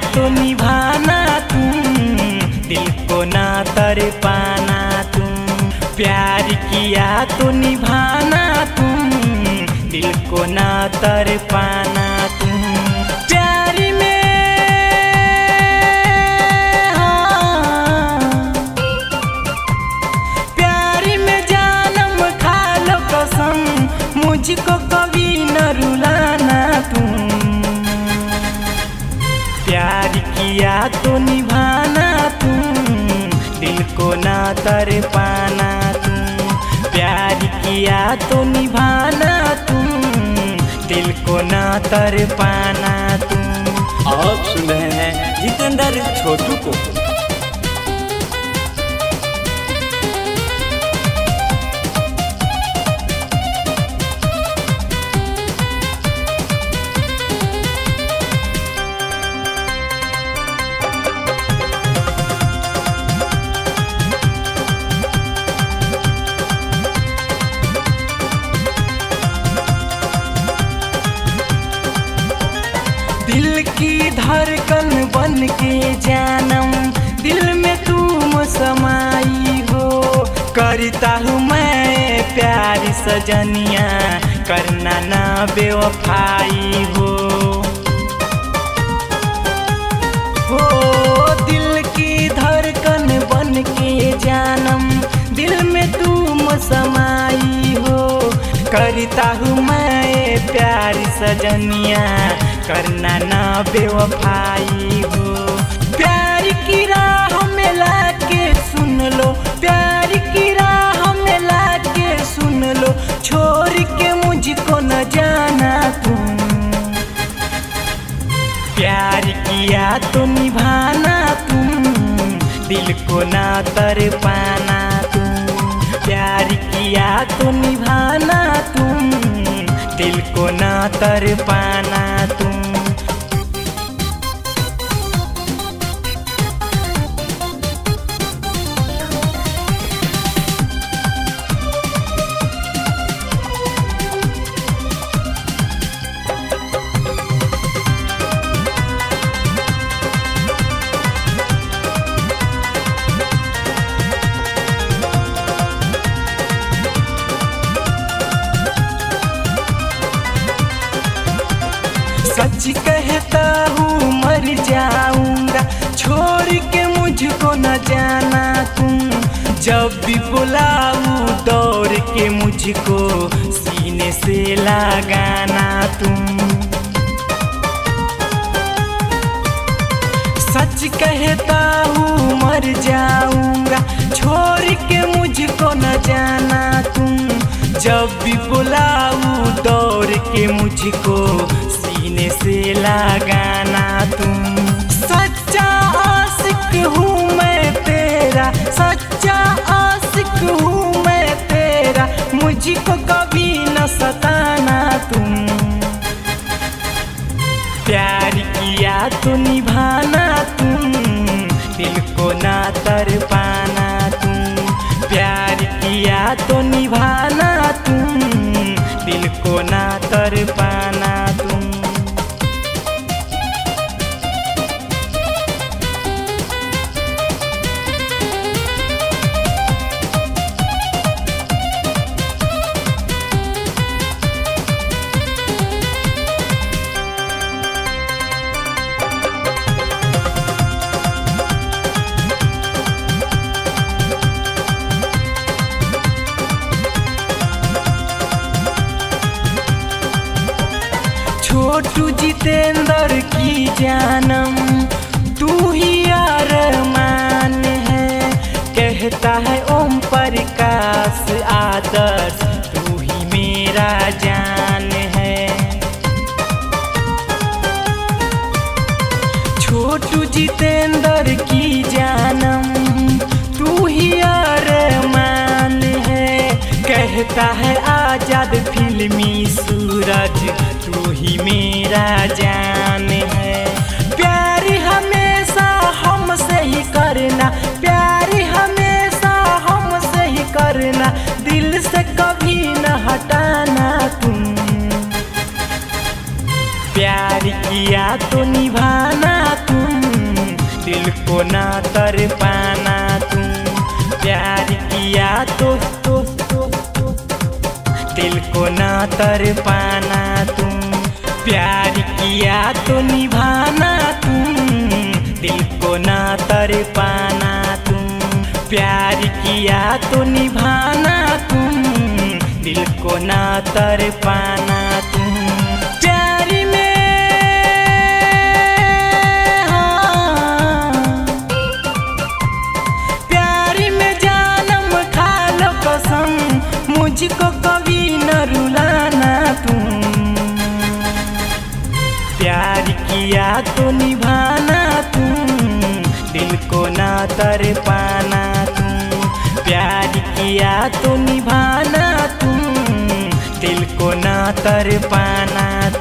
तो निभाना तुम, दिल को ना तर पाना तुम। प्यार किया तो निभाना तुम, दिल को ना तर पाना तुम। प्यार में हाँ, प्यार में जानम खा लो कसम, मुझको कभी न रुलाना तुम। प्यार किया तो निभाना तुम, दिल को ना तर पाना तुम। प्यार किया तो निभाना तुम, दिल को ना तर पाना तुम। आप सुन रहे हैं जितेंद्र छोटू को। दिल की धड़कन बन के जानम, दिल में तुम समाई हो। करता हूँ मैं प्यार सजनिया, करना ना बेवफाई हो। दिल की धड़कन बन के जानम, दिल में तुम समाई हो। करता हूँ मैं प्यार सजनिया, करना ना बेवफाई हो। प्यार की राह में लाके सुन लो, प्यार की राह में लाके सुन लो, छोड़ के मुझको न जाना तुम। प्यार किया तो निभाना तुम, दिल को ना तर पाना तुम। प्यार किया तो निभाना तुम, दिल को ना तर पाना तुम। सच कहता हूँ मर जाऊंगा, छोड़ के मुझको न जाना तुम। जब भी बुलाऊं दौड़ के मुझको सीने से लगाना तुम। सच कहता हूँ मर जाऊंगा, छोड़ के मुझको न जाना तुम। जब भी बुलाऊं दौड़ के मुझको सीने से लगाना तुम। सच्चा आशिक हूँ मैं तेरा, सच्चा आशिक हूँ मैं तेरा, मुझको कभी न सताना तुम। प्यार किया तो निभाना तुम, दिल को ना तर पाना तुम। प्यार किया तो निभाना तुम, दिल को ना तर पाना तुम। छोटू जितेंद्र की जानम, तू ही अरमान है। कहता है ओम प्रकाश आदर्श, तू ही मेरा जान है। छोटू जितेंद्र की जानम, तू ही अरमान है। कहता है आजाद फिल्मी सूरज, तू ही मेरा जान है। प्यार हमेशा हमसे ही करना, प्यार हमेशा हमसे ही करना, दिल से कभी न हटाना तुम। प्यार किया तो निभाना तुम, को ना तर पाना तू। प्यार किया तो दिल को ना तर पाना तू। प्यार किया तो निभाना तू, दिल को ना तर पाना तू। प्यार किया तो निभाना तू, दिल को ना तर पाना तू। प्यार में हाँ, प्यार में जानम खा लो कसम, मुझको कभी न रुलाना तू। प्यार किया तो निभाना तू, दिल को ना तर पाना तू। प्यार किया तो निभाना तू, दिल को ना तर पाना